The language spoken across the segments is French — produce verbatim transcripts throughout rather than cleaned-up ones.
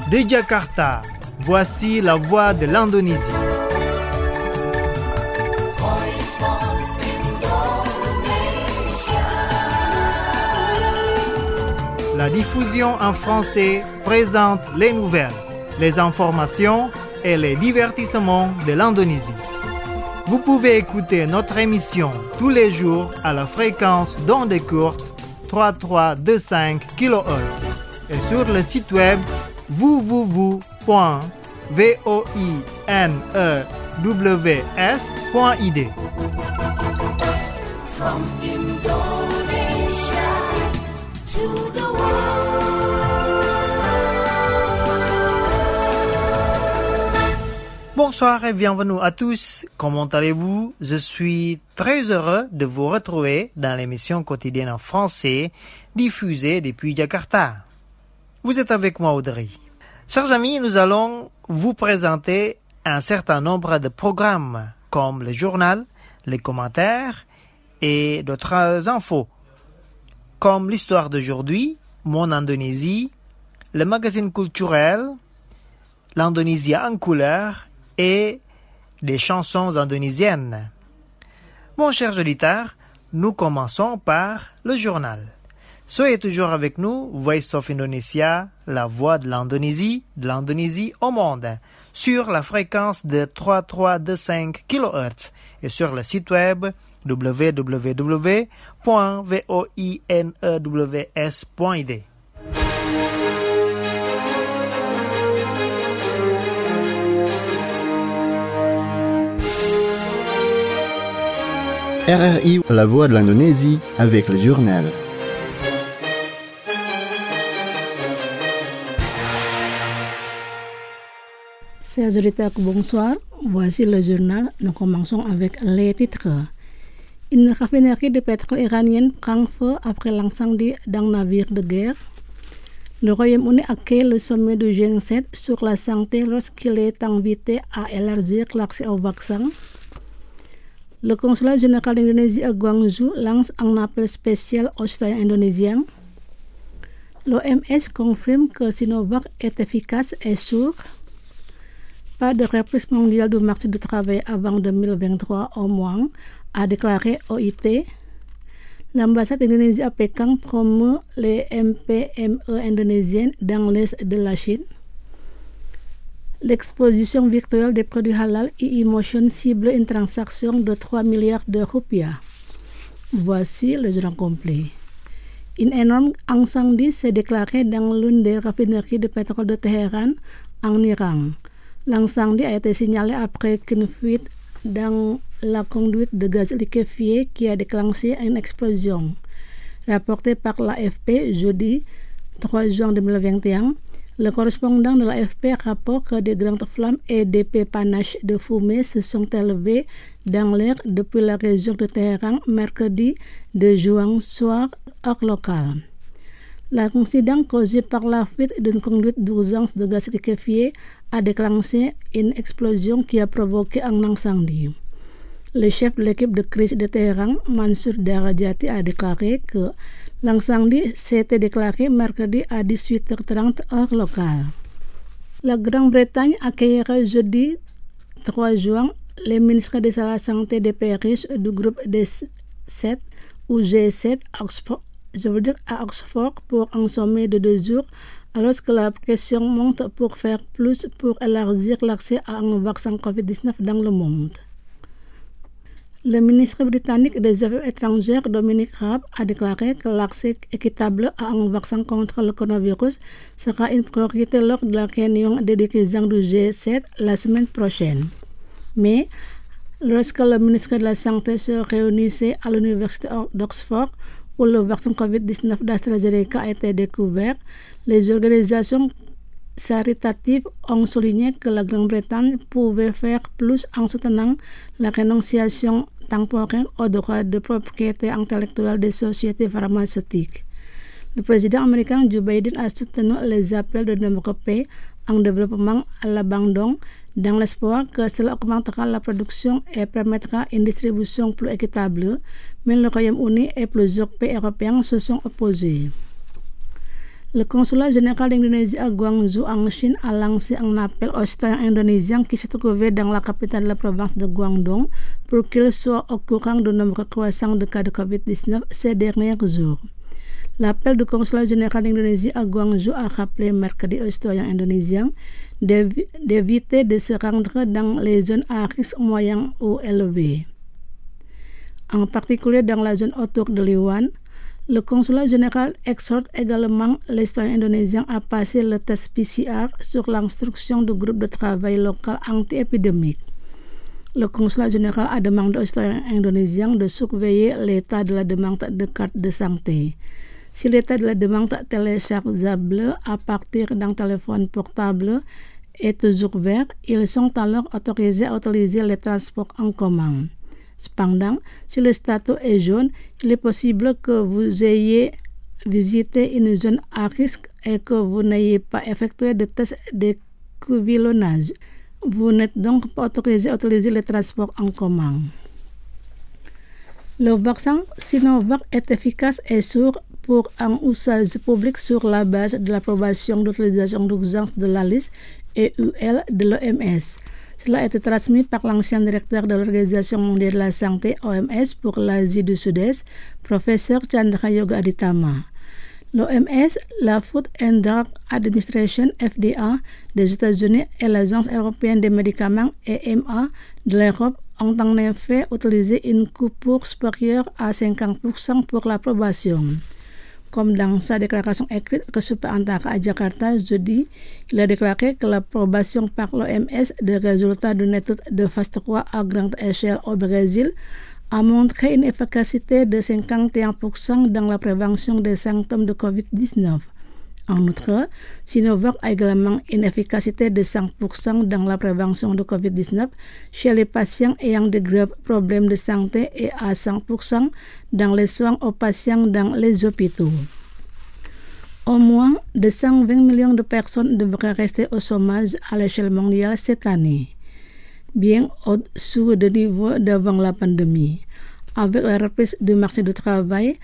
De Jakarta, voici la voix de l'Indonésie. La diffusion en français présente les nouvelles, les informations et les divertissements de l'Indonésie. Vous pouvez écouter notre émission tous les jours à la fréquence d'onde courte trente-trois virgule vingt-cinq kilohertz et sur le site web w w w point voinews point i d. From Indonesia to the Bonsoir et bienvenue à tous. Comment allez-vous? Je suis très heureux de vous retrouver dans l'émission quotidienne en français diffusée depuis Jakarta. Vous êtes avec moi, Audrey. Chers amis, nous allons vous présenter un certain nombre de programmes comme le journal, les commentaires et d'autres infos, comme l'histoire d'aujourd'hui, Mon Indonésie, le magazine culturel, l'Indonésie en couleur et des chansons indonésiennes. Mon cher auditeur, nous commençons par le journal. Soyez toujours avec nous, Voice of Indonesia, la voix de l'Indonésie, de l'Indonésie au monde, sur la fréquence de trente-trois virgule vingt-cinq kilohertz et sur le site web w w w point voinews point i d. R R I, la voix de l'Indonésie, avec le journal. Chers auditeurs, bonsoir. Voici le journal. Nous commençons avec les titres. Une raffinerie de pétrole iranienne prend feu après l'incendie d'un navire de guerre. Le Royaume-Uni accueille le sommet du G sept sur la santé lorsqu'il est invité à élargir l'accès au vaccin. Le consulat général d'Indonésie à Guangzhou lance un appel spécial aux citoyens indonésiens. L'O M S confirme que Sinovac est efficace et sûr. Pas de reprise mondiale du marché du travail avant deux mille vingt-trois au moins, a déclaré O I T. L'ambassade d'Indonésie à Pékin promeut les M P M E indonésiennes dans l'est de la Chine. L'exposition virtuelle des produits halal e-emotion cible une transaction de trois milliards de rupiah. Voici le journal complet. Un énorme incendie s'est déclaré dans l'une des raffineries de pétrole de Téhéran, en Iran. L'incendie a été signalé après qu'une fuite dans la conduite de gaz liquéfié qui a déclenché une explosion. Rapporté par l'A F P jeudi trois juin deux mille vingt et un, le correspondant de l'A F P rapporte que des grandes flammes et des panaches de fumée se sont élevées dans l'air depuis la région de Téhéran mercredi deux juin soir, heure locale. L'incident causé par la fuite d'une conduite d'urgence de gaz liquéfié a déclenché une explosion qui a provoqué un incendie. Le chef de l'équipe de crise de Téhéran, Mansour Darajati, a déclaré que l'incendie s'était déclaré mercredi à dix-huit heures trente heure locale. La Grande-Bretagne accueillera jeudi trois juin les ministres de la Santé des pays riches du groupe des sept ou G sept Oxford, je veux dire à Oxford pour un sommet de deux jours alors que la pression monte pour faire plus pour élargir l'accès à un vaccin covid dix-neuf dans le monde. Le ministre britannique des Affaires étrangères, Dominic Raab, a déclaré que l'accès équitable à un vaccin contre le coronavirus sera une priorité lors de la réunion des dirigeants du G sept la semaine prochaine. Mais, lorsque le ministre de la Santé se réunissait à l'université d'Oxford, où le vaccin covid dix-neuf d'AstraZeneca a été découvert, les organisations caritatives ont souligné que la Grande-Bretagne pouvait faire plus en soutenant la renonciation temporaire aux droits de propriété intellectuelle des sociétés pharmaceutiques. Le président américain Joe Biden a soutenu les appels de nombreux pays en développement à l'abandon dans l'espoir que cela augmentera la production et permettra une distribution plus équitable, mais le Royaume-Uni et plusieurs pays européens se sont opposés. Le consulat général d'Indonésie à Guangzhou en Chine a lancé un appel aux citoyens indonésiens qui se trouvaient dans la capitale de la province de Guangdong pour qu'ils soient au courant du nombre croissant de cas de covid dix-neuf ces derniers jours. L'appel du consulat général d'Indonésie à Guangzhou a rappelé mercredi aux citoyens indonésiens d'éviter de se rendre dans les zones à risque moyen ou élevé. En particulier dans la zone autour de Liwan, le consulat général exhorte également les citoyens indonésiens à passer le test P C R sur l'instruction du groupe de travail local anti-épidémique. Le consulat général a demandé aux citoyens indonésiens de surveiller l'état de la demande de carte de santé. Si l'état de la demande téléchargeable à partir d'un téléphone portable est toujours vert, ils sont alors autorisés à utiliser les transports en commun. Cependant, si le statut est jaune, il est possible que vous ayez visité une zone à risque et que vous n'ayez pas effectué de test de couvilonnage. Vous n'êtes donc pas autorisé à utiliser les transports en commun. Le vaccin Sinovac est efficace et sûr pour un usage public sur la base de l'approbation d'utilisation d'urgence de la liste E U L de l'O M S. Cela a été transmis par l'ancien directeur de l'Organisation mondiale de la santé O M S pour l'Asie du Sud-Est, professeur Chandra Yoga Aditama. L'O M S, la Food and Drug Administration F D A des États-Unis et l'Agence européenne des médicaments E M A de l'Europe ont en effet utilisé une coupure supérieure à cinquante pour cent pour l'approbation. Comme dans sa déclaration écrite reçue par Antara à Jakarta jeudi, il a déclaré que l'approbation par l'O M S des résultats d'une étude de phase trois à grande échelle au Brésil a montré une efficacité de cinquante et un pour cent dans la prévention des symptômes de covid dix-neuf. En outre, Sinovac a également une efficacité de cent pour cent dans la prévention de covid dix-neuf chez les patients ayant de graves problèmes de santé et à cent pour cent dans les soins aux patients dans les hôpitaux. Au moins de cent vingt millions de personnes devraient rester au chômage à l'échelle mondiale cette année, bien au-dessous du niveau d'avant la pandémie. Avec la reprise du marché du travail,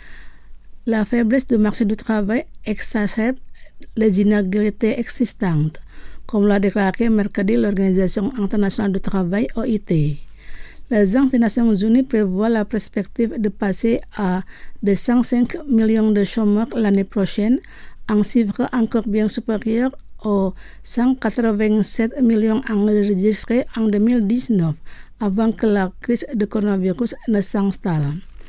la faiblesse du marché du travail exacerbe les inégalités existantes, comme l'a déclaré mercredi l'Organisation internationale du travail O I T. L'Agence des Nations Unies prévoit la perspective de passer à deux cent cinq millions de chômeurs l'année prochaine, un chiffre encore bien supérieur aux cent quatre-vingt-sept millions enregistrés en deux mille dix-neuf, avant que la crise de coronavirus ne s'installe.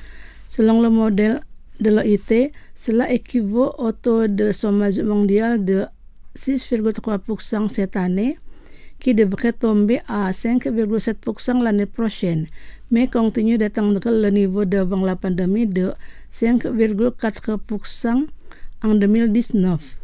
Selon le modèle de l'O I T, cela équivaut au taux de chômage mondial de six virgule trois pour cent cette année, qui devrait tomber à cinq virgule sept pour cent l'année prochaine, mais continue d'atteindre le niveau d'avant la pandémie de cinq virgule quatre pour cent en deux mille dix-neuf.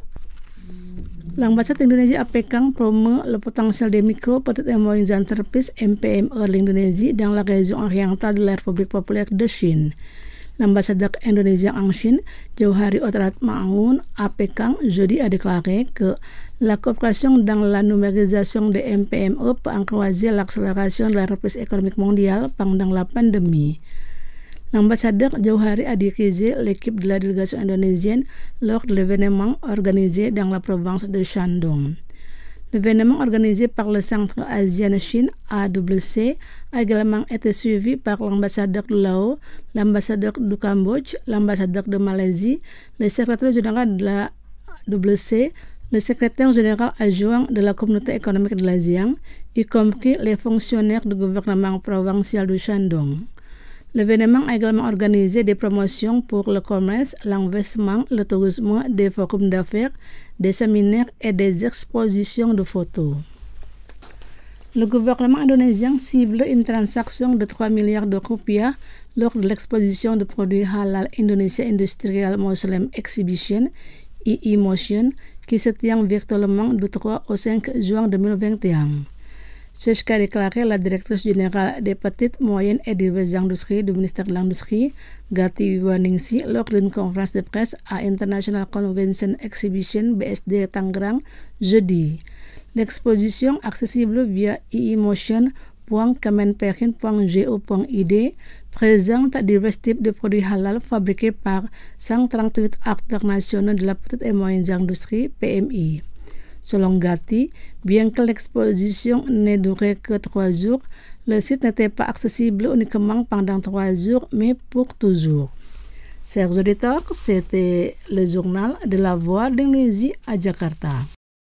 L'ambassade d'Indonésie à Pékin promeut le potentiel des micro, petites et moyennes entreprises M P M E de l'Indonésie dans la région orientale de la République populaire de Chine. L'ambassadeur indonésien en Chine, Jauhari Otratmangun, à Pékin, jeudi a déclaré que la coopération dans la numérisation des M P M E peut encourager l'accélération de la reprise économique mondiale pendant la pandémie. L'ambassadeur Jauhari a dirigé l'équipe de la délégation indonésienne lors de l'événement organisé dans la province de Shandong. L'événement organisé par le Centre Asian-Chine A W C a également été suivi par l'ambassadeur de Laos, l'ambassadeur du Cambodge, l'ambassadeur de Malaisie, le secrétaire général de la A W C, le secrétaire général adjoint de la communauté économique de l'ASEAN, y compris les fonctionnaires du gouvernement provincial du Shandong. L'événement a également organisé des promotions pour le commerce, l'investissement, le tourisme, des forums d'affaires, des séminaires et des expositions de photos. Le gouvernement indonésien cible une transaction de trois milliards de rupiah lors de l'exposition de produits halal Indonesia Industrial Muslim Exhibition I I Motion qui se tient virtuellement du trois au cinq juin deux mille vingt et un. C'est ce qu'a déclaré la directrice générale des petites, moyennes et diverses industries du ministère de l'Industrie, Gati Waningsi, lors d'une conférence de presse à International Convention Exhibition B S D Tangerang jeudi. L'exposition accessible via I I Motion point kemenperin point go point i d présente divers types de produits halal fabriqués par cent trente-huit acteurs nationaux de la petite et moyenne industrie P M I. Selon Gatti, bien que l'exposition n'ait duré que trois jours, le site n'était pas accessible uniquement pendant trois jours, mais pour toujours. Chers auditeurs, c'était le journal de la Voix d'Indonésie à Jakarta.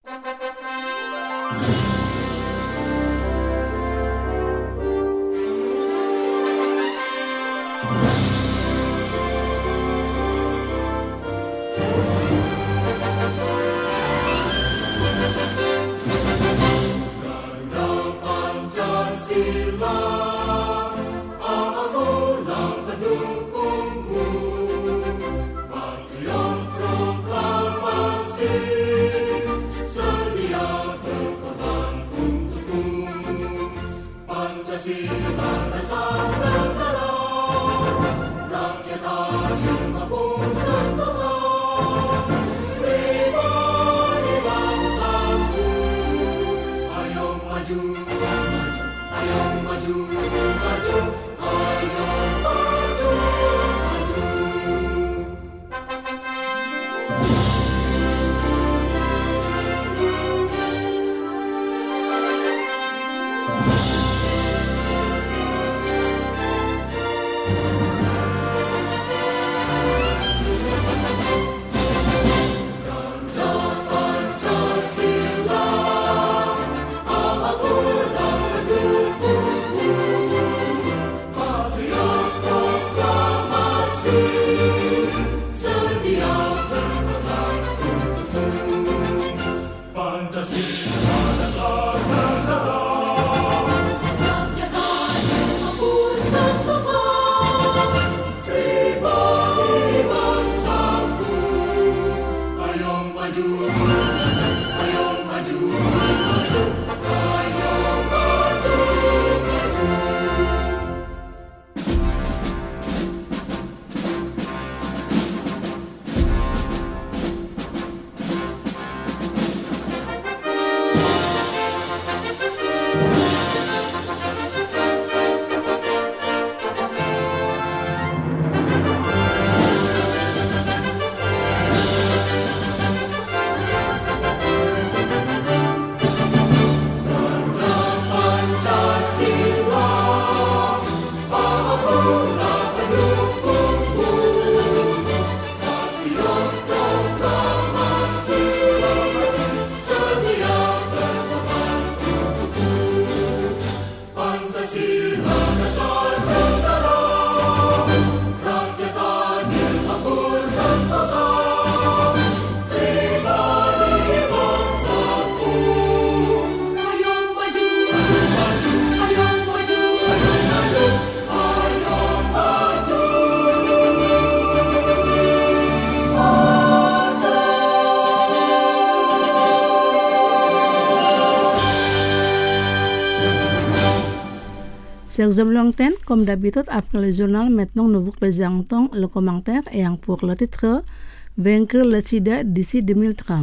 Chers amis lointains, comme d'habitude, après le journal, maintenant nous vous présentons le commentaire ayant pour le titre « Vaincre le sida d'ici deux mille trente ».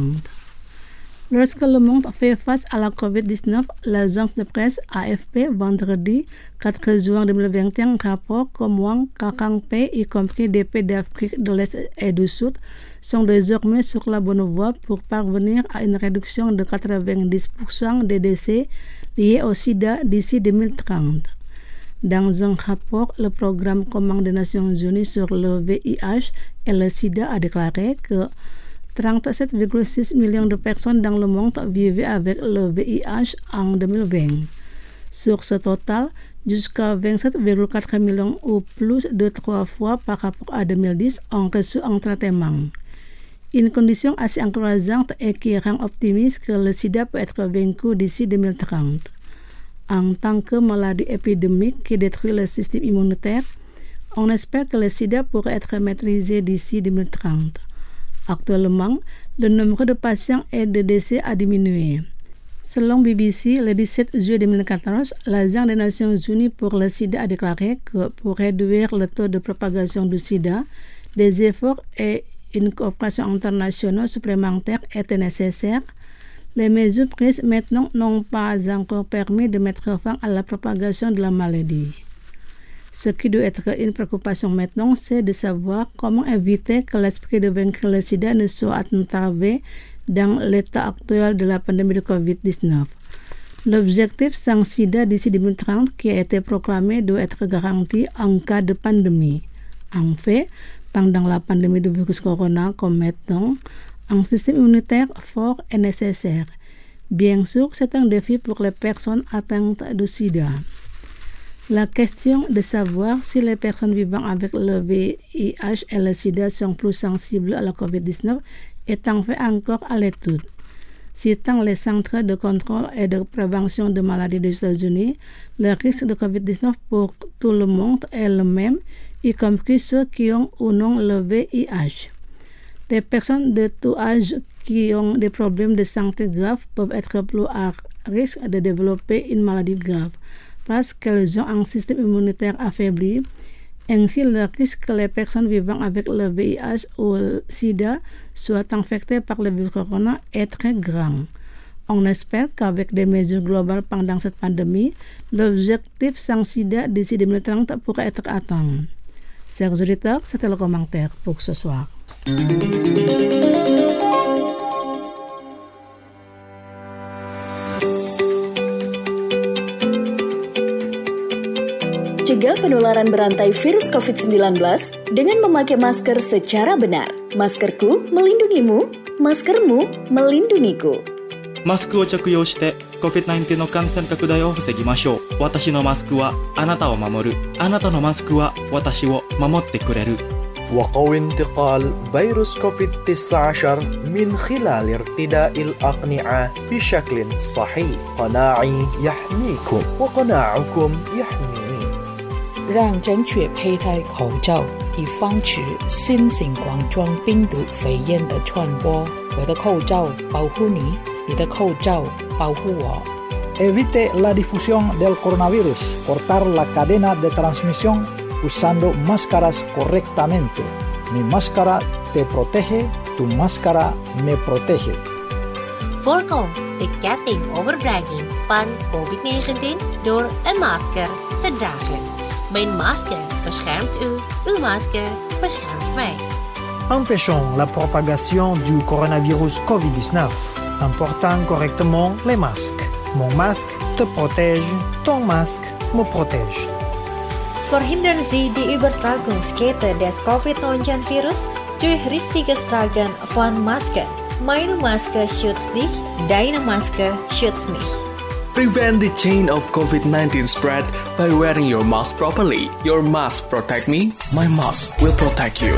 Lorsque le monde fait face à la covid dix-neuf, l'agence de presse A F P vendredi quatre juin deux mille vingt et un rapporte que moins quarante pays, y compris des pays d'Afrique de l'Est et du Sud, sont désormais sur la bonne voie pour parvenir à une réduction de quatre-vingt-dix pour cent des décès liés au sida d'ici deux mille trente. Dans un rapport, le programme commun des Nations Unies sur le V I H et le sida a déclaré que trente-sept virgule six millions de personnes dans le monde vivaient avec le V I H en deux mille vingt. Sur ce total, jusqu'à vingt-sept virgule quatre millions ou plus de trois fois par rapport à deux mille dix ont reçu un traitement. Une condition assez encourageante et qui rend optimiste que le sida peut être vaincu d'ici deux mille trente. En tant que maladie épidémique qui détruit le système immunitaire, on espère que le sida pourrait être maîtrisé d'ici deux mille trente. Actuellement, le nombre de patients et de décès a diminué. Selon B B C, le dix-sept juillet deux mille quatorze, l'Agence des Nations Unies pour le sida a déclaré que pour réduire le taux de propagation du sida, des efforts et une coopération internationale supplémentaire étaient nécessaires. Les mesures prises maintenant n'ont pas encore permis de mettre fin à la propagation de la maladie. Ce qui doit être une préoccupation maintenant, c'est de savoir comment éviter que l'esprit de vaincre le sida ne soit entravé dans l'état actuel de la pandémie de covid dix-neuf. L'objectif sans sida d'ici deux mille trente qui a été proclamé doit être garanti en cas de pandémie. En fait, pendant la pandémie du virus corona comme maintenant, un système immunitaire fort est nécessaire. Bien sûr, c'est un défi pour les personnes atteintes de sida. La question de savoir si les personnes vivant avec le V I H et le sida sont plus sensibles à la covid dix-neuf est en fait encore à l'étude. Citant les centres de contrôle et de prévention de maladies des États-Unis, le risque de covid dix-neuf pour tout le monde est le même, y compris ceux qui ont ou non le V I H. Des personnes de tout âge qui ont des problèmes de santé graves peuvent être plus à risque de développer une maladie grave parce qu'elles ont un système immunitaire affaibli. Ainsi, le risque que les personnes vivant avec le V I H ou le sida soient infectées par le virus corona est très grand. On espère qu'avec des mesures globales pendant cette pandémie, l'objectif sans sida d'ici deux mille trente pourrait être atteint. Chers auditeurs, c'était le commentaire pour ce soir. Cegah penularan berantai virus covid sembilan belas dengan memakai masker secara benar. Maskerku melindungimu, maskermu melindungiku. マスクを着用して コビッドナインティーン の感染拡大を防ぎましょう。私のマスクはあなたを守る。あなたのマスクは私を守ってくれる。 وقوي انتقال فيروس كوفيد تسعة عشر من خلال ارتداء الأقنعة بشكل صحيح. قناعي يحميكم وقناعكم يحميني. 让正确佩戴口罩，以防止新型冠状病毒肺炎的传播。我的口罩保护你，你的口罩保护我。 Evite la difusión del coronavirus. Cortar la cadena de transmisión usando máscaras correctamente. Mi máscara te protege, tu máscara me protege. Voorkom de ketting overdraging van covid negentien door een masker te dragen. Mijn masker beschermt u, uw masker beschermt mij. Empêchons la propagation du coronavirus covid dix-neuf en portant correctement les masques. Mon masque te protège, ton masque me protège. Verhindern Sie die Übertragungskette des covid neunzehn virus durch richtiges Tragen von Masken. Meine Maske schützt dich, deine Maske schützt mich. Prevent the chain of covid nineteen spread by wearing your mask properly. Your mask protect me, my mask will protect you.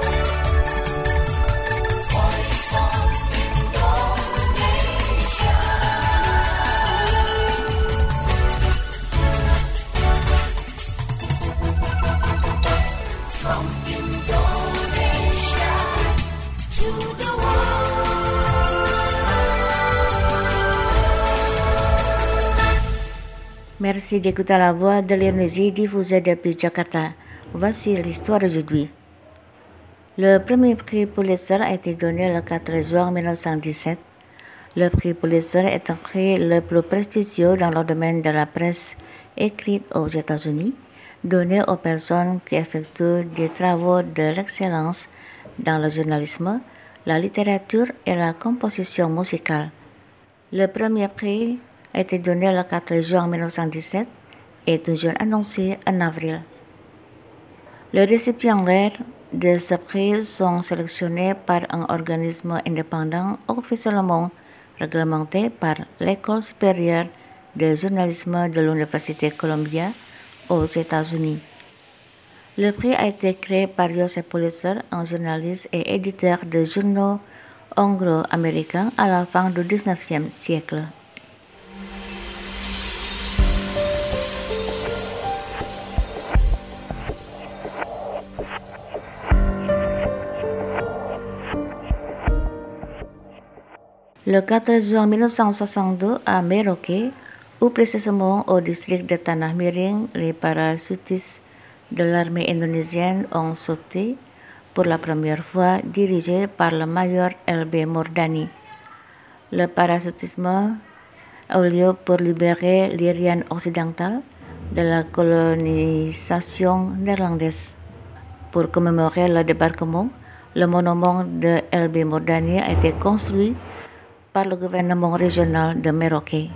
Merci d'écouter la voix de l'Indonésie diffusée depuis Jakarta. Voici l'histoire d'aujourd'hui. Le premier prix Pulitzer a été donné le quatre juin mille neuf cent dix-sept. Le prix Pulitzer est un prix le plus prestigieux dans le domaine de la presse écrite aux États-Unis, donné aux personnes qui effectuent des travaux de l'excellence dans le journalisme, la littérature et la composition musicale. Le premier prix a été donné le quatre juin mille neuf cent dix-sept et toujours annoncé en avril. Les récipiendaires de ce prix sont sélectionnés par un organisme indépendant officiellement réglementé par l'École supérieure de journalisme de l'Université Columbia aux États-Unis. Le prix a été créé par Joseph Pulitzer, un journaliste et éditeur de journaux anglo-américains à la fin du dix-neuvième siècle. Le quatre juin mille neuf cent soixante-deux, à Merauke, ou précisément au district de Tanah Miring, les parachutistes de l'armée indonésienne ont sauté pour la première fois dirigés par le major L B Mordani. le parachutisme au lieu pour libérer l'Irlande occidentale de la colonisation néerlandaise. Pour commémorer le débarquement, le monument de El B. Mourdani a été construit par le gouvernement régional de Merauke.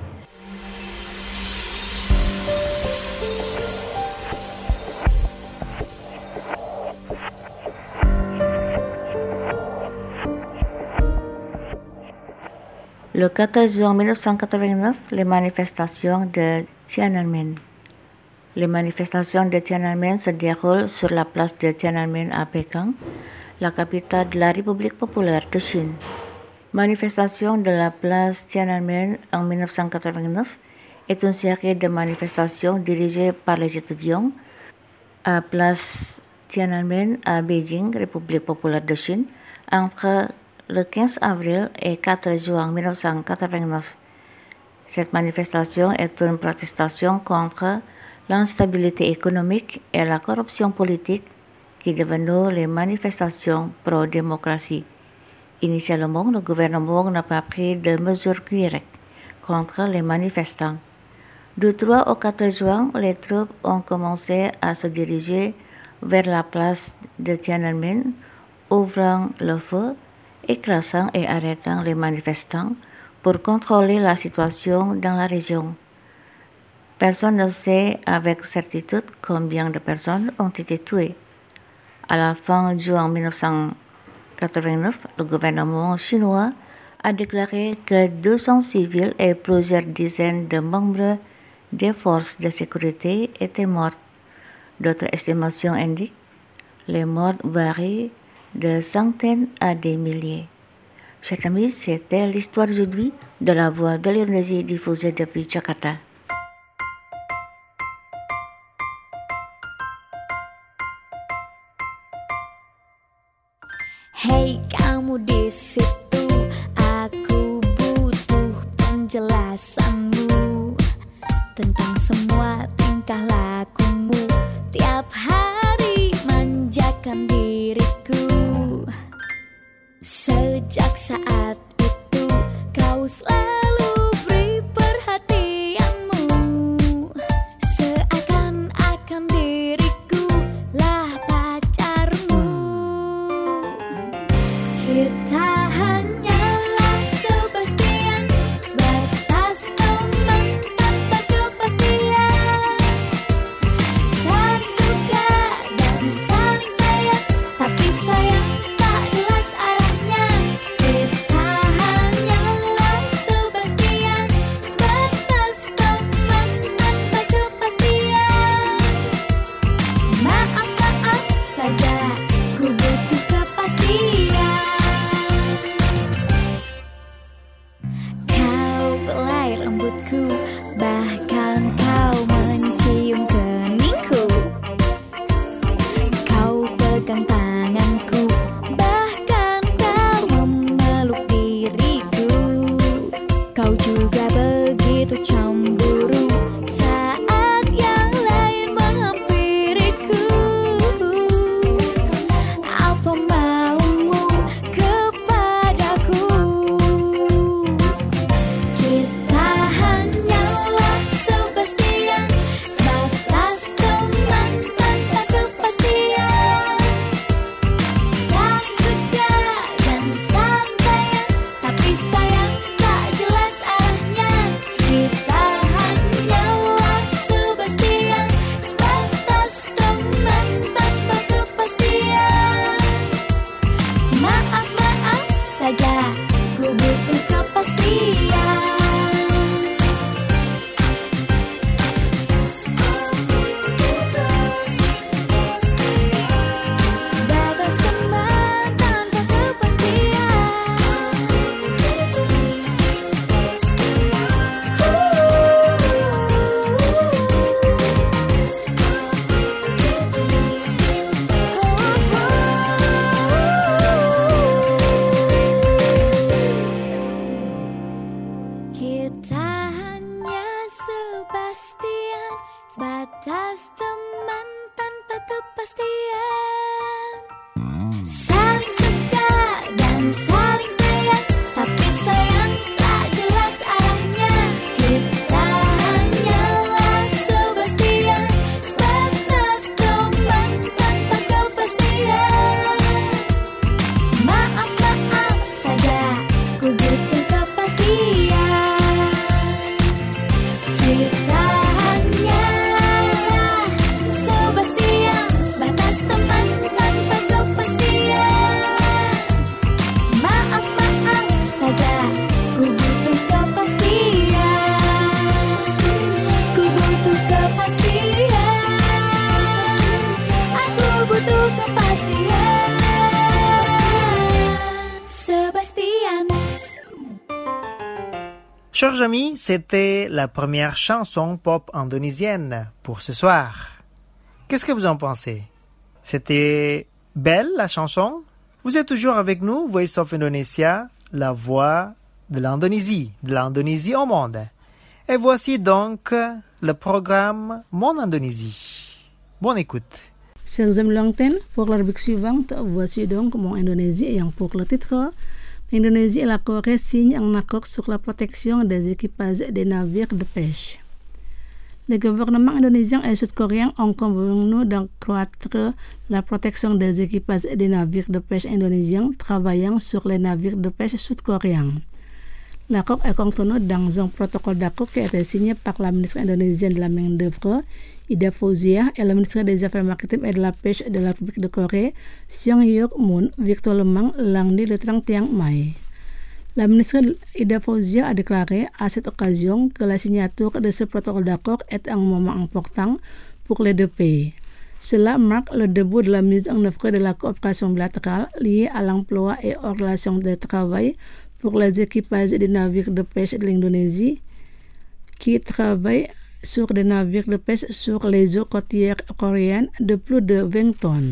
Le quatorze juin mille neuf cent quatre-vingt-neuf, les manifestations de Tiananmen. Les manifestations de Tiananmen se déroulent sur la place de Tiananmen à Pékin, la capitale de la République populaire de Chine. Manifestation de la place Tiananmen en mille neuf cent quatre-vingt-neuf est une série de manifestations dirigées par les étudiants à place Tiananmen à Beijing, République populaire de Chine, entre le quinze avril et quatre juin mille neuf cent quatre-vingt-neuf. Cette manifestation est une protestation contre l'instabilité économique et la corruption politique qui est devenue les manifestations pro-démocratie. Initialement, le gouvernement n'a pas pris de mesures directes contre les manifestants. Du trois au quatre juin, les troupes ont commencé à se diriger vers la place de Tiananmen, ouvrant le feu, écrasant et arrêtant les manifestants pour contrôler la situation dans la région. Personne ne sait avec certitude combien de personnes ont été tuées. À la fin de juin mille neuf cent quatre-vingt-neuf, le gouvernement chinois a déclaré que deux cents civils et plusieurs dizaines de membres des forces de sécurité étaient morts. D'autres estimations indiquent que les morts varient de centaines à des milliers. Chers amis, c'était l'histoire d'aujourd'hui de la voix de l'Indonésie diffusée depuis Jakarta. Hey kamu di situ, aku butuh penjelasanmu tentang semua tingkah lakumu tiap hari manjakan diriku. Sejak saat itu kau selalu beri perhatianmu, seakan-akan diriku lah pacarmu. Kita hanyalah sebastian, sebatas teman tanpa kepastian. Saling suka dan saling sayang, tapi sayang tak jelas arahnya. Kita hanyalah sebastian, sebatas teman tanpa kepastian. Maaf, maaf saja, ku butuh kepastian. Kau belai rambutku, bahkan kau mencium keningku. Kau pegang tanganku, bahkan kau memeluk diriku. Kau juga begitu cemburu saat yang lain menghampiriku. Apa maumu kepadaku? Kita hanyalah sebastian, sebatas teman tanpa kepastian. Saling suka dan saling sayang, tapi sayang tak jelas arahnya. Kita hanyalah sebastian, sebatas teman tanpa kepastian. Maaf, maaf saja, ku butuh kepastian. Sebatas teman tanpa kepastian. Kita hanya sebastian, sebatas teman tanpa kepastian. Saling suka dan saling sayang, tapi sayang tak Chers amis, c'était la première chanson pop indonésienne pour ce soir. Qu'est-ce que vous en pensez? C'était belle la chanson? Vous êtes toujours avec nous, Voice of Indonesia, la voix de l'Indonésie, de l'Indonésie au monde. Et voici donc le programme Mon Indonésie. Bonne écoute. Chers amis lointains, pour la rubrique suivante, voici donc Mon Indonésie ayant pour le titre l'Indonésie et la Corée signent un accord sur la protection des équipages des navires de pêche. Les gouvernements indonésien et sud-coréen ont convenu d'accroître la protection des équipages des navires de pêche indonésiens travaillant sur les navires de pêche sud-coréens. L'accord est contenu dans un protocole d'accord qui a été signé par la ministre indonésienne de la main-d'œuvre, Ida Fauzia, et le ministre des Affaires maritimes et de la pêche de la République de Corée, Seong Hyuk-moon, virtuellement lundi le trente et un mai. La ministre Ida Fauzia a déclaré à cette occasion que la signature de ce protocole d'accord est un moment important pour les deux pays. Cela marque le début de la mise en œuvre de la coopération bilatérale liée à l'emploi et aux relations de travail pour les équipages des navires de pêche de l'Indonésie qui travaillent sur des navires de pêche sur les eaux côtières coréennes de plus de vingt tonnes.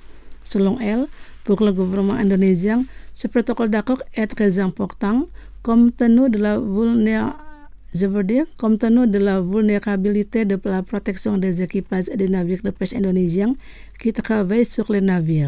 Selon elle, pour le gouvernement indonésien, ce protocole d'accord est très important compte tenu de la vulnéra- je veux dire, compte tenu de la vulnérabilité de la protection des équipages des navires de pêche indonésiens qui travaillent sur les navires.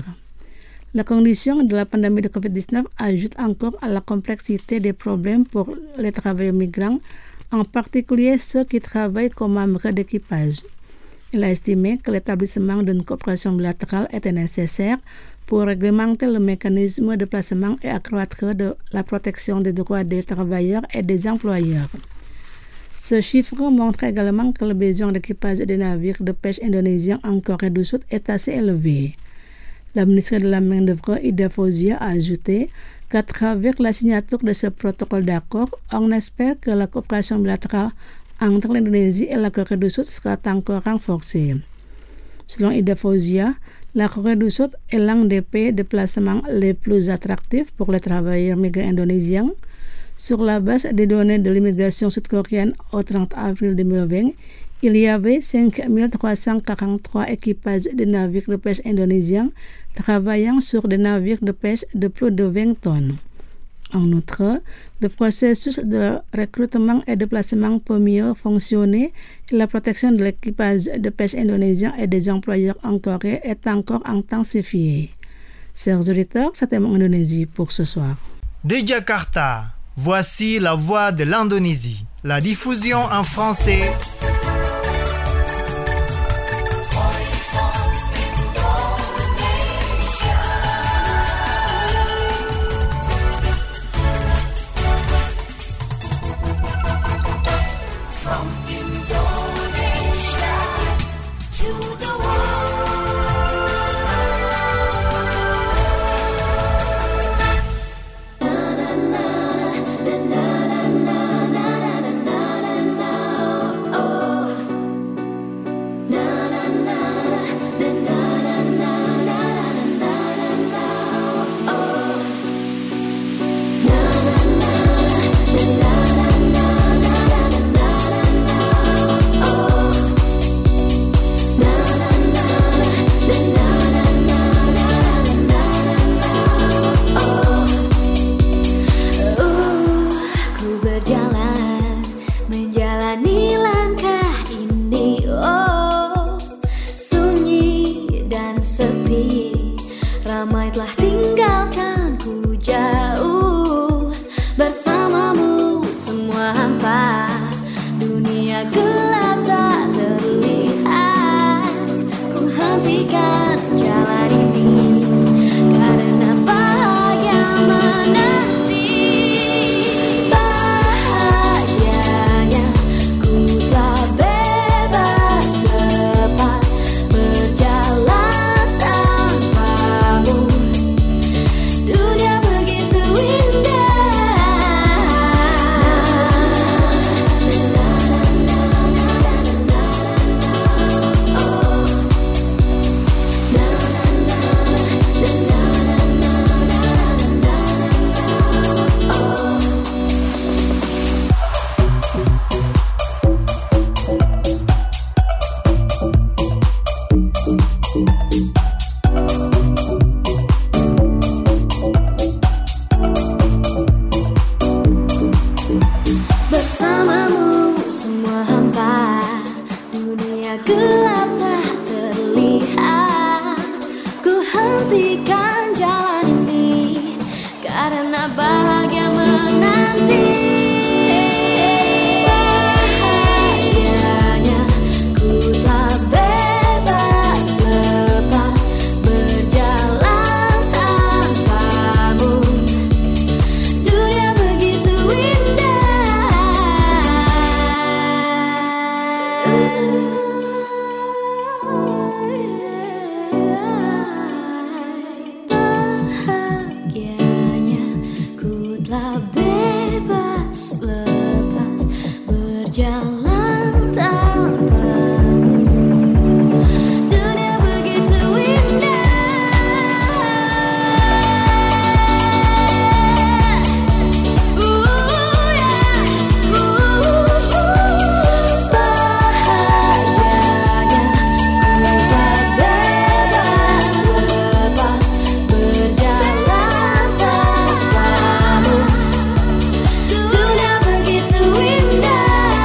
La condition de la pandémie de covid dix-neuf ajoute encore à la complexité des problèmes pour les travailleurs migrants, en particulier ceux qui travaillent comme membres d'équipage. Il a estimé que l'établissement d'une coopération bilatérale était nécessaire pour réglementer le mécanisme de placement et accroître de la protection des droits des travailleurs et des employeurs. Ce chiffre montre également que le besoin d'équipage des navires de pêche indonésiens en Corée du Sud est assez élevé. La ministre de la main-d'œuvre Ida Fauzia a ajouté qu'à travers la signature de ce protocole d'accord, on espère que la coopération bilatérale entre l'Indonésie et la Corée du Sud sera encore renforcée. Selon Ida Fauzia, la Corée du Sud est l'un des pays de placement les plus attractifs pour les travailleurs migrants indonésiens. Sur la base des données de l'immigration sud-coréenne au trente avril deux mille vingt, il y avait cinq mille trois cent quarante-trois équipages de navires de pêche indonésiens travaillant sur des navires de pêche de plus de vingt tonnes. En outre, le processus de recrutement et de placement peut mieux fonctionner et la protection de l'équipage de pêche indonésien et des employeurs en Corée est encore intensifiée. Chers auditeurs, c'était Mon Indonésie pour ce soir. De Jakarta, voici la voix de l'Indonésie. La diffusion en français. Oh buktikan jalan ini, karena bahagia menanti. Bahagianya ku telah bebas lepas berjalan tanpamu. Dunia begitu indah. Bahagianya ku telah bebas lepas berjalan tanpamu. Dunia begitu indah. Ooh, yeah. Ooh, bahagianya ku telah bebas lepas berjalan tanpamu. Dunia begitu indah.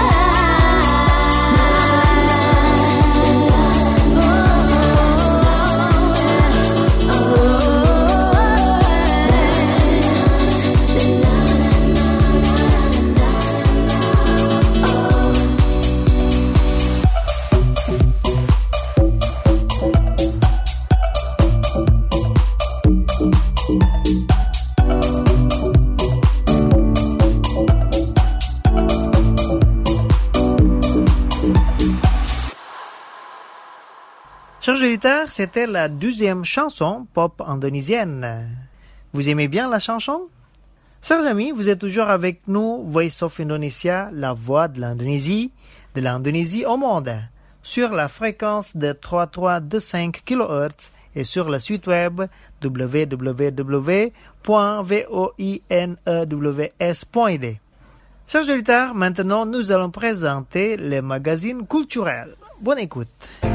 Chers auditeurs, c'était la deuxième chanson pop indonésienne. Vous aimez bien la chanson? Chers amis, vous êtes toujours avec nous, Voice of Indonesia, la voix de l'Indonésie, de l'Indonésie au monde, sur la fréquence de trois virgule trois deux cinq kilohertz et sur le site web w w w point voinews point d. Chers auditeurs, maintenant nous allons présenter les magazines culturels. Bonne écoute.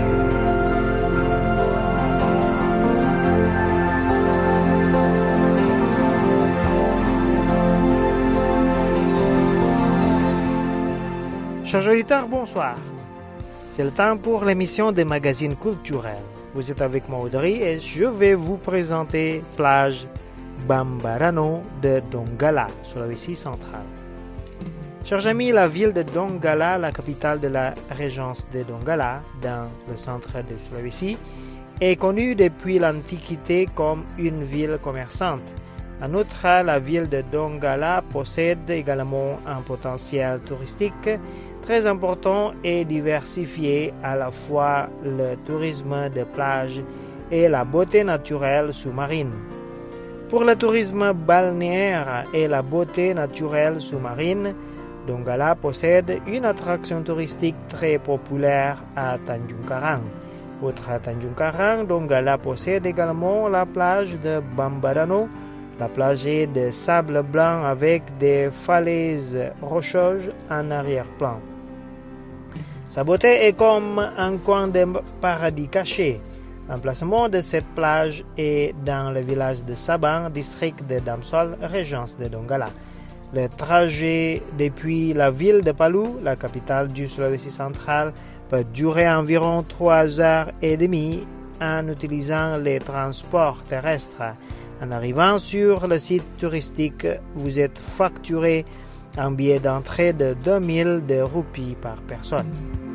Chers auditeurs, bonsoir. C'est le temps pour l'émission des magazines culturels. Vous êtes avec moi Audrey et je vais vous présenter plage Bambarano de Donggala, Sulawesi centrale. Chers amis, la ville de Donggala, la capitale de la régence de Donggala, dans le centre de Sulawesi, est connue depuis l'Antiquité comme une ville commerçante. En outre, la ville de Donggala possède également un potentiel touristique très important et diversifié, à la fois le tourisme de plage et la beauté naturelle sous-marine. Pour le tourisme balnéaire et la beauté naturelle sous-marine, Donggala possède une attraction touristique très populaire à Tanjung Karang. Outre à Tanjung Karang, Donggala possède également la plage de Bambarano. La plage est de sable blanc avec des falaises rocheuses en arrière-plan. Sa beauté est comme un coin de paradis caché. L'emplacement de cette plage est dans le village de Sabang, district de Damsol, régence de Donggala. Le trajet depuis la ville de Palu, la capitale du Sulawesi central, peut durer environ trois heures et demie en utilisant les transports terrestres. En arrivant sur le site touristique, vous êtes facturé un billet d'entrée de deux mille de roupies par personne.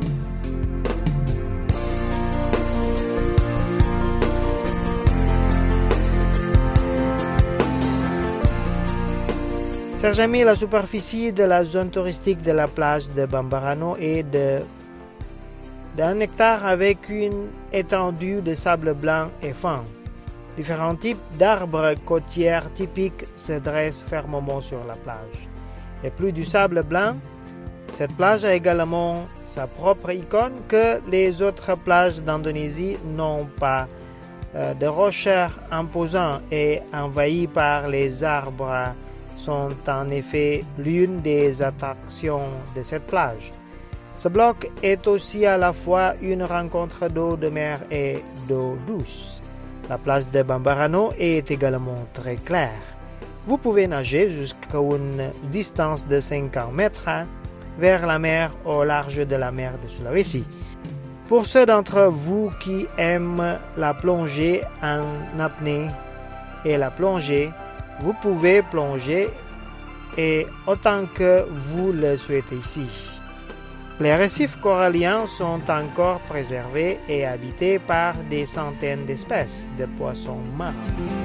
Chers amis, la superficie de la zone touristique de la plage de Bambarano est de d'un hectare avec une étendue de sable blanc et fin. Différents types d'arbres côtiers typiques se dressent fermement sur la plage. Et plus du sable blanc, cette plage a également sa propre icône que les autres plages d'Indonésie n'ont pas. Euh, des rochers imposants et envahis par les arbres sont en effet l'une des attractions de cette plage. Ce bloc est aussi à la fois une rencontre d'eau de mer et d'eau douce. La plage de Bambarano est également très claire. Vous pouvez nager jusqu'à une distance de cinquante mètres vers la mer au large de la mer de Sulawesi. Pour ceux d'entre vous qui aiment la plongée en apnée et la plongée, vous pouvez plonger et autant que vous le souhaitez ici. Les récifs coralliens sont encore préservés et habités par des centaines d'espèces de poissons marins.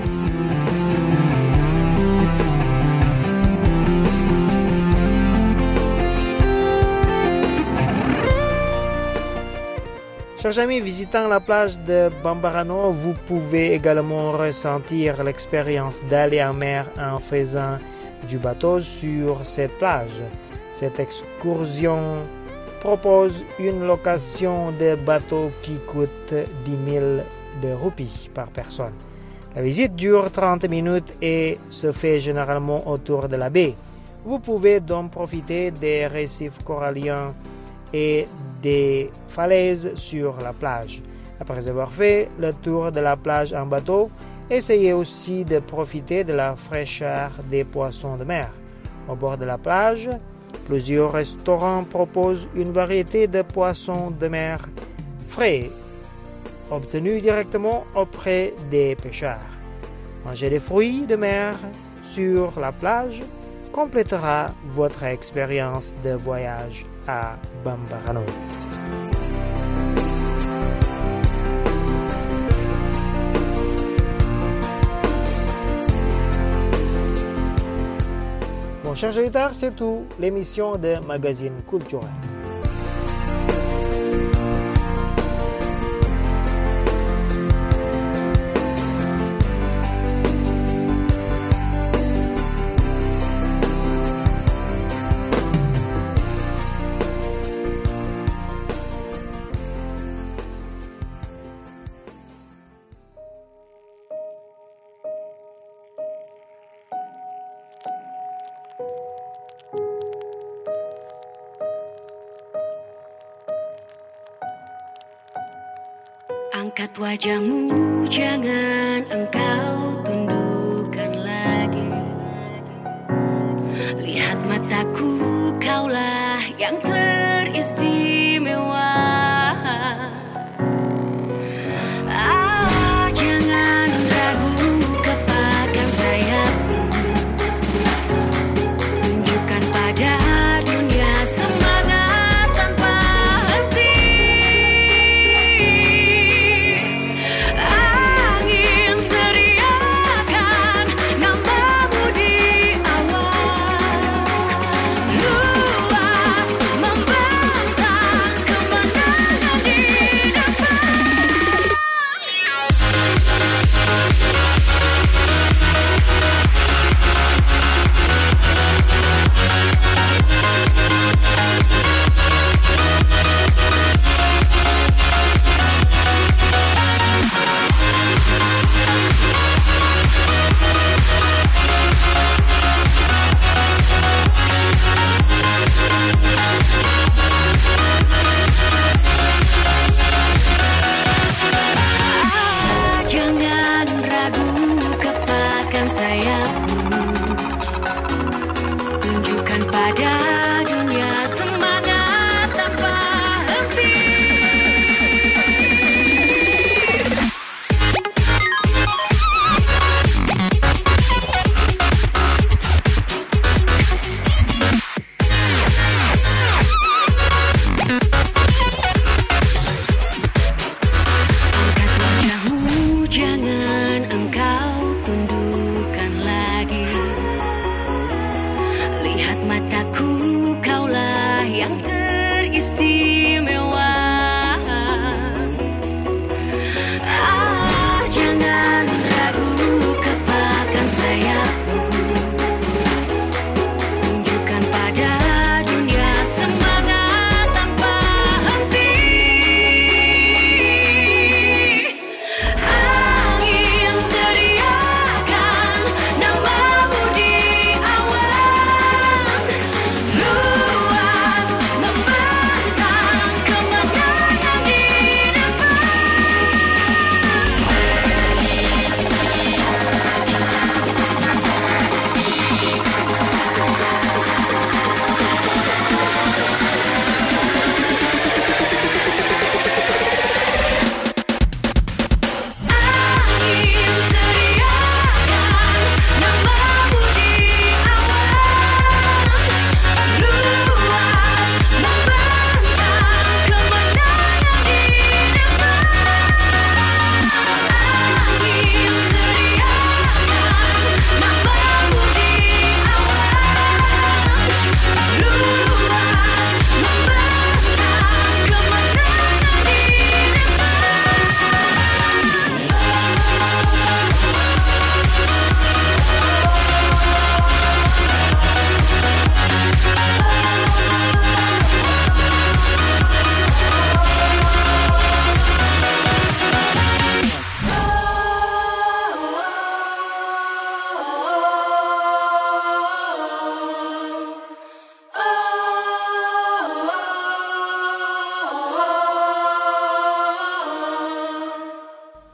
Chers amis, visitant la plage de Bambarano, vous pouvez également ressentir l'expérience d'aller en mer en faisant du bateau sur cette plage. Cette excursion propose une location de bateau qui coûte dix mille de roupies par personne. La visite dure trente minutes et se fait généralement autour de la baie. Vous pouvez donc profiter des récifs coralliens et des falaises sur la plage. Après avoir fait le tour de la plage en bateau, essayez aussi de profiter de la fraîcheur des poissons de mer. Au bord de la plage, plusieurs restaurants proposent une variété de poissons de mer frais, obtenus directement auprès des pêcheurs. Manger des fruits de mer sur la plage complétera votre expérience de voyage à Bambarano. Bon, chers auditeurs, c'est tout. L'émission de Magazine Culturel. Angkat wajahmu, jangan engkau tundukkan lagi. Lihat mataku, kaulah yang teristimewa. Ah, jangan ragu, kepakkan sayapmu. Tunjukkan pada dunia semangat tanpa henti. Angin teriakan namamu di awan. Luas membentang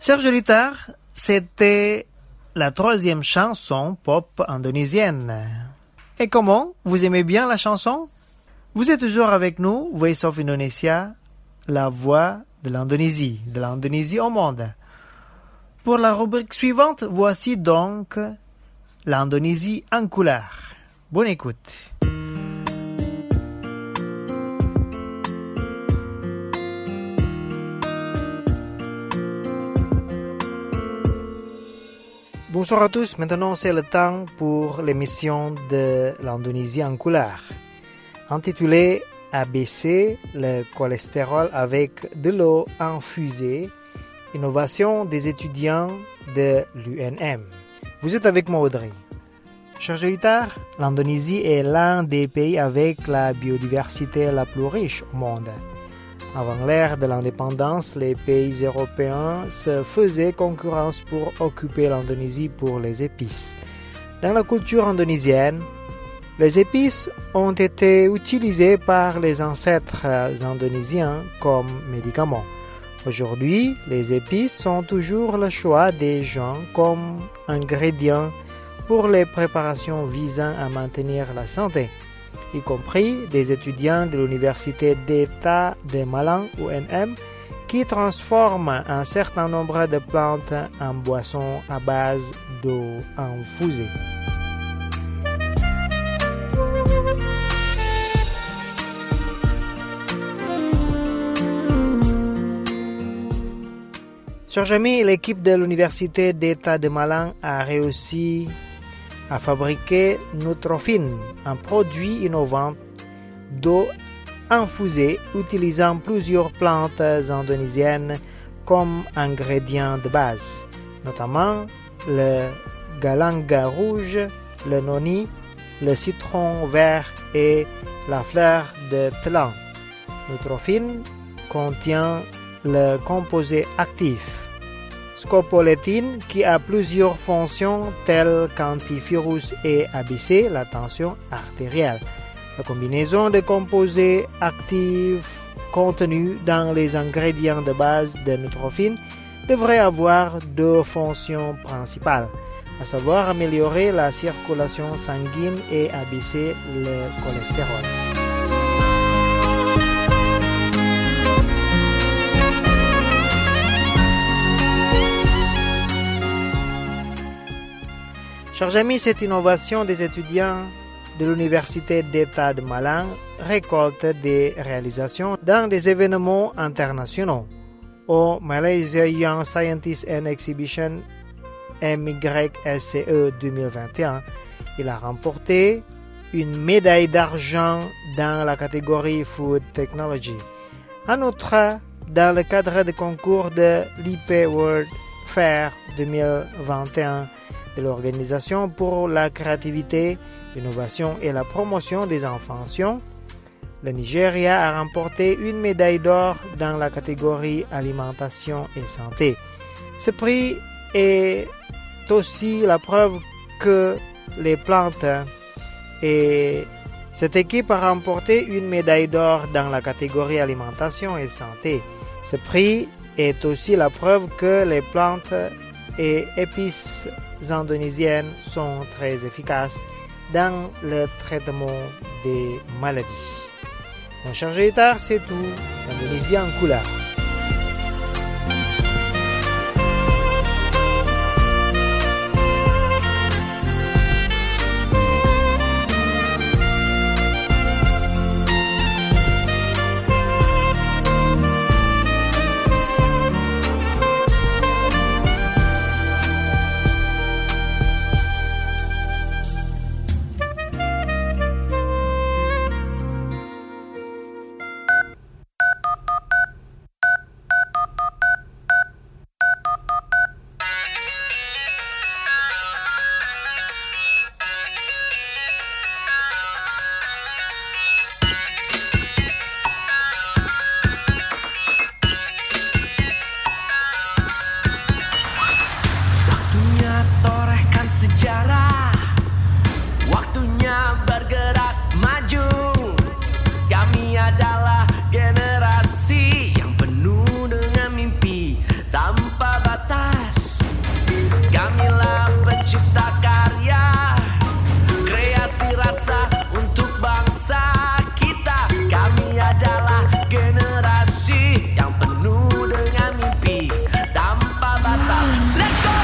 Chers auditeurs, c'était la troisième chanson pop indonésienne. Et comment? Vous aimez bien la chanson? Vous êtes toujours avec nous, Voice of Indonesia, la voix de l'Indonésie, de l'Indonésie au monde. Pour la rubrique suivante, voici donc l'Indonésie en couleur. Bonne écoute. Bonsoir à tous, maintenant c'est le temps pour l'émission de l'Indonésie en couleur. Intitulée A B C, le cholestérol avec de l'eau infusée, innovation des étudiants de l'U N M. Vous êtes avec moi Audrey. Chers auditeurs, l'Indonésie est l'un des pays avec la biodiversité la plus riche au monde. Avant l'ère de l'indépendance, les pays européens se faisaient concurrence pour occuper l'Indonésie pour les épices. Dans la culture indonésienne, les épices ont été utilisées par les ancêtres indonésiens comme médicaments. Aujourd'hui, les épices sont toujours le choix des gens comme ingrédients pour les préparations visant à maintenir la santé, y compris des étudiants de l'Université d'État de Malang, U N M, qui transforment un certain nombre de plantes en boissons à base d'eau infusée. Chers amis, l'équipe de l'Université d'État de Malang a réussi à fabriquer Nutrofin, un produit innovant d'eau infusée utilisant plusieurs plantes indonésiennes comme ingrédients de base, notamment le galanga rouge, le noni, le citron vert et la fleur de thlan. Nutrofin contient le composé actif scopolétine qui a plusieurs fonctions telles qu'antivirus et abaisser la tension artérielle. La combinaison de composés actifs contenus dans les ingrédients de base de Nutrofin devrait avoir deux fonctions principales, à savoir améliorer la circulation sanguine et abaisser le cholestérol. Chers amis, cette innovation des étudiants de l'Université d'État de Malang récolte des réalisations dans des événements internationaux. Au Malaysia Young Scientist and Exhibition M Y S C E deux mille vingt et un, il a remporté une médaille d'argent dans la catégorie Food Technology. En outre, dans le cadre du concours de l'I P World Fair deux mille vingt et un, de l'Organisation pour la créativité, l'innovation et la promotion des inventions, le Nigeria a remporté une médaille d'or dans la catégorie alimentation et santé. Ce prix est aussi la preuve que les plantes et cette équipe a remporté une médaille d'or dans la catégorie alimentation et santé. Ce prix est aussi la preuve que les plantes et épices indonésiennes sont très efficaces dans le traitement des maladies. Mon cher auditeurs, c'est tout. L'Indonésie en couleur. batas. Kamilah pencipta karya, kreasi rasa untuk bangsa kita. Kami adalah generasi yang penuh dengan mimpi tanpa batas. Let's go!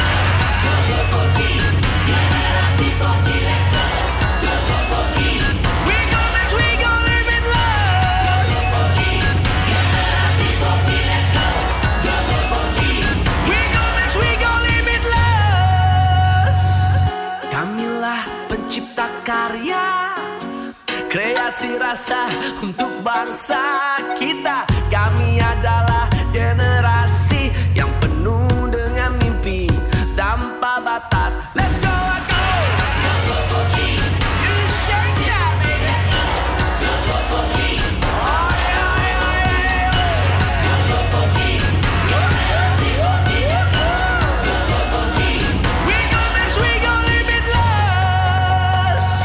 Generasi four G, let's go! four G. We go next, we go limitless. Generasi four G, let's go! four G. We go next, we go limitless. Kamilah pencipta karya, kreasi rasa untuk bangsa kita. Kami adalah generasi yang penuh dengan mimpi tanpa batas. Let's go, I go! four G. You shake that, baby. four G. Oh, yeah, yeah, yeah, yeah. four G. Generasi four G, let's go! four G. We go next, we go limitless.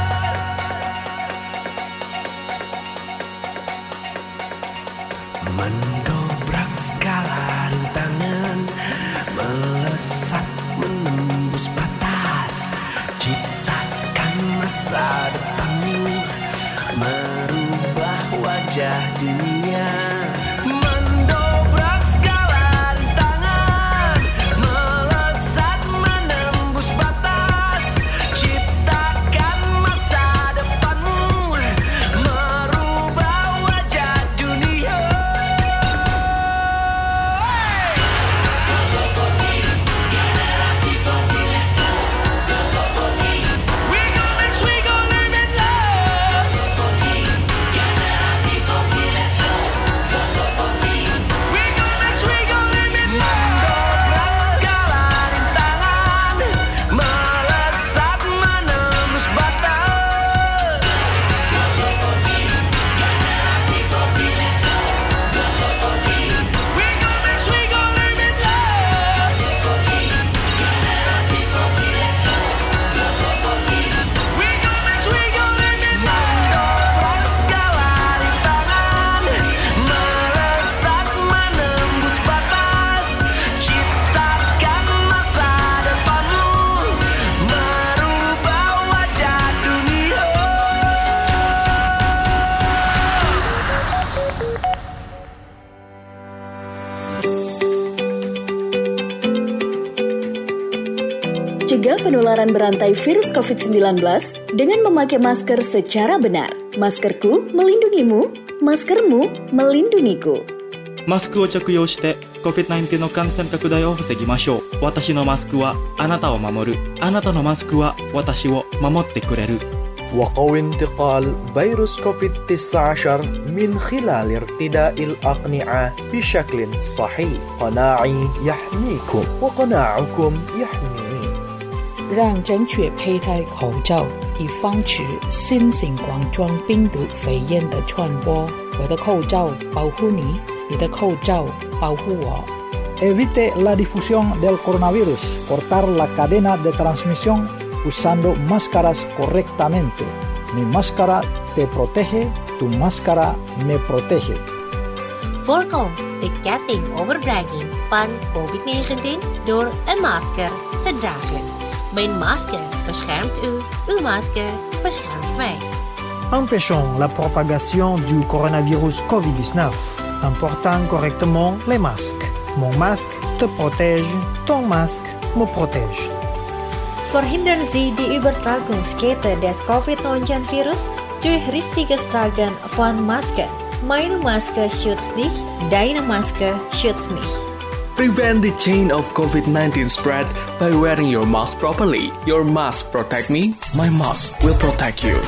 Mendobrak skala rintangan, melesat menembus batas. Ciptakan masa depanmu, merubah wajah dunia. Mendobrak skala rintangan, melesat menembus batas. Ciptakan masa depanmu, merubah wajah dunia. Generasi four G, let's go! four G. We go next, we go limitless. Generasi four G, let's go! four G. We go next, we go limitless. Mendobrak skala rintangan, melesat menembus batas. four G. Generasi four G, let's go! four G. We go next, we go limitless. four G. Generasi four G, let's go! four G. We go next, we go limitless. Mendobrak skala rintangan, melesat menembus batas. Ciptakan masa depanmu, merubah wajah dunia. Cegah penularan berantai virus covid sembilan belas dengan memakai masker secara benar. Maskerku melindungimu, maskermu melindungiku. マスクを着用して コビッドナインティーン の感染拡大を防ぎましょう。私のマスクはあなたを守る。あなたのマスクは私を守ってくれる。 وقوي انتقال فيروس كوفيد تسعة عشر من خلال ارتداء الأقنعة بشكل صحيح. قناعي يحميكم وقناعكم يحميني. 让正确佩戴口罩，以防止新型冠状病毒肺炎的传播。我的口罩保护你，你的口罩保护我。 Evite la difusión del coronavirus. Cortar la cadena de transmisión usando máscaras correctamente. Mi máscara te protege, tu máscara me protege. Voorkom de ketting overdraging van covid negentien door een masker te dragen. Mijn masker beschermt u, uw masker beschermt mij. Empêchons la propagation du coronavirus covid dix-neuf en portant correctement les masques. Mon masque te protège, ton masque me protège. Verhindern Sie die Übertragungskette des covid neunzehn Virus durch richtiges Tragen von Masken. Meine Maske schützt dich, deine Maske schützt mich. Prevent the chain of COVID nineteen spread by wearing your mask properly. Your mask protect me, my mask will protect you.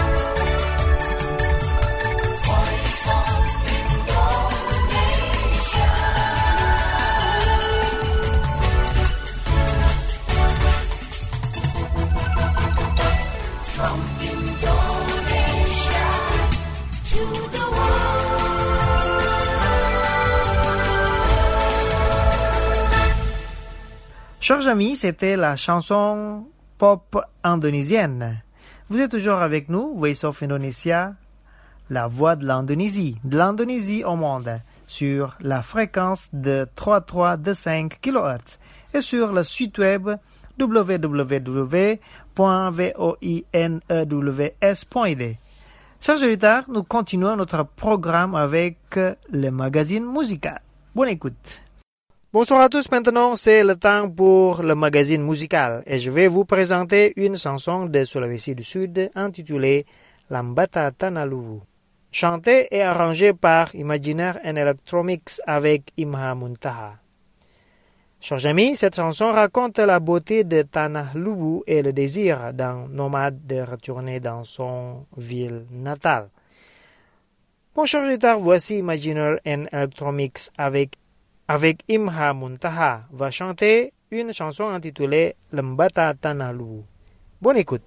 Chers amis, c'était la chanson pop indonésienne. Vous êtes toujours avec nous, Voice of Indonesia, la voix de l'Indonésie, de l'Indonésie au monde. sur la fréquence de trente-trois virgule cinq kilohertz et sur le site web w w w point voinews point i d. Chers auditeurs, nous continuons notre programme avec le magazine musical. Bonne écoute. Bonsoir à tous, maintenant c'est le temps pour le magazine musical et je vais vous présenter une chanson de Sulawesi du Sud intitulée Lambata Tanaluwu. Chantée et arrangée par Imaginaire and Electromix avec Imha Muntaha. Chers amis, cette chanson raconte la beauté de Tanah Luwu et le désir d'un nomade de retourner dans son ville natale. Bon, chers auditeurs, voici Imaginaire and Electromix avec, avec Imha Muntaha va chanter une chanson intitulée Lambata Tanah Luwu. Bonne écoute.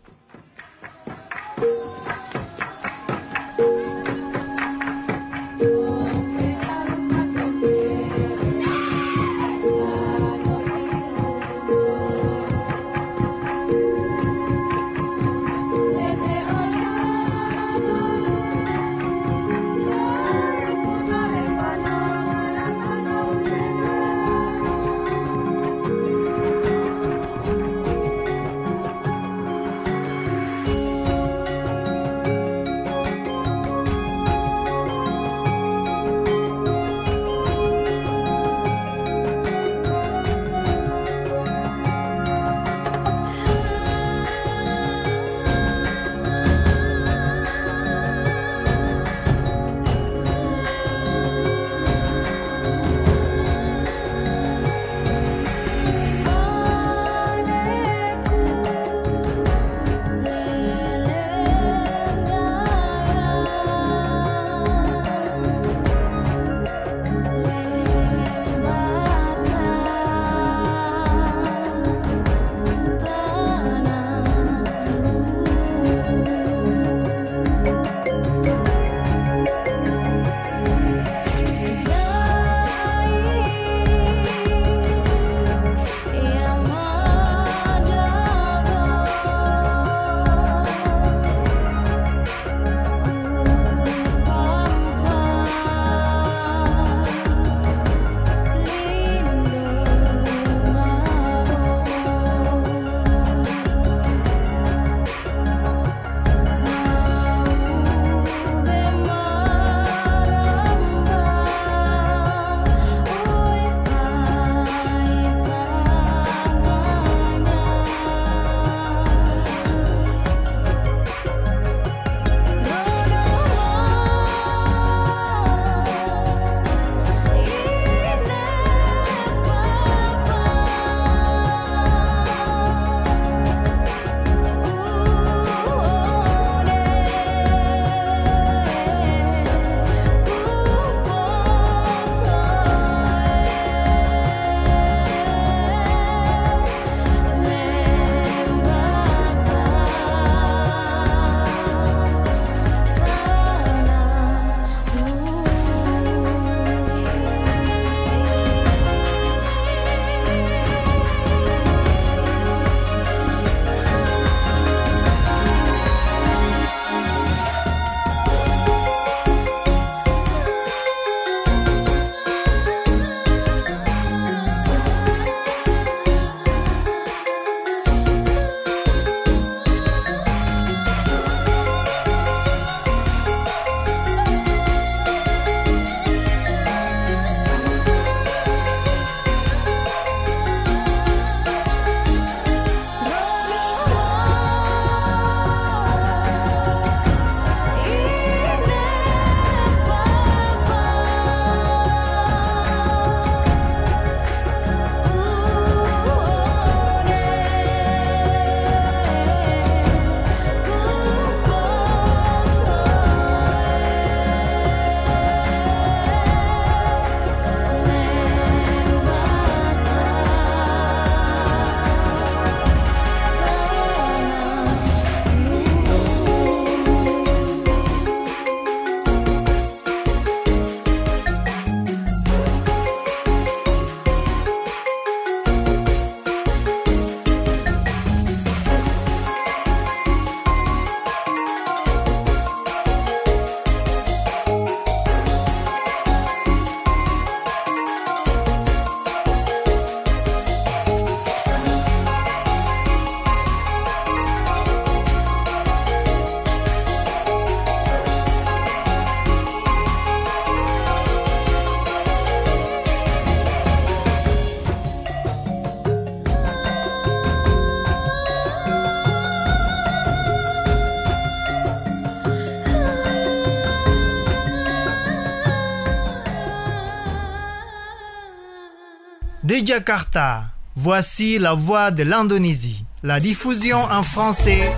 de Jakarta, voici la voix de l'Indonésie. La diffusion en français.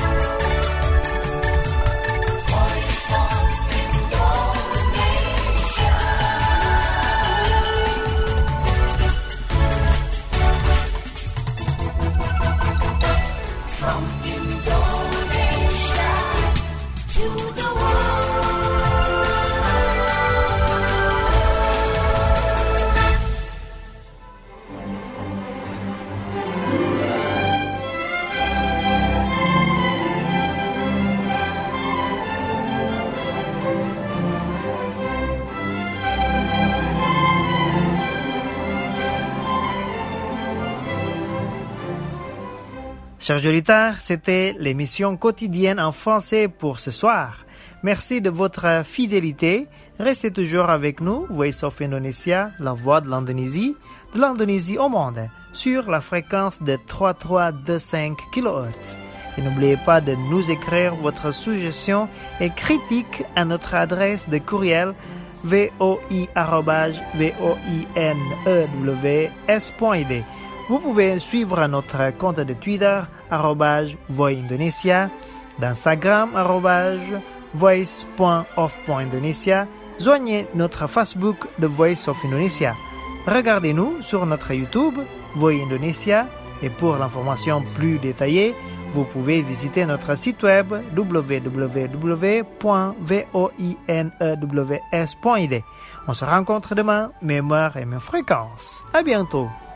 Chers auditeurs, c'était l'émission quotidienne en français pour ce soir. Merci de votre fidélité. Restez toujours avec nous, Voice of Indonesia, la voix de l'Indonésie, de l'Indonésie au monde, sur la fréquence de trois mille trois cent vingt-cinq kilohertz. Et n'oubliez pas de nous écrire votre suggestion et critique à notre adresse de courriel voi arobase voinews point d. Vous pouvez suivre notre compte de Twitter, arrobase voindonesia, d'Instagram, arrobase voice.of.indonesia. Joignez notre Facebook The Voice of Indonesia. Regardez-nous sur notre YouTube, Voi Indonesia, et pour l'information plus détaillée, vous pouvez visiter notre site web w w w point voinews point d. On se rencontre demain, mémoire et même fréquence. À bientôt.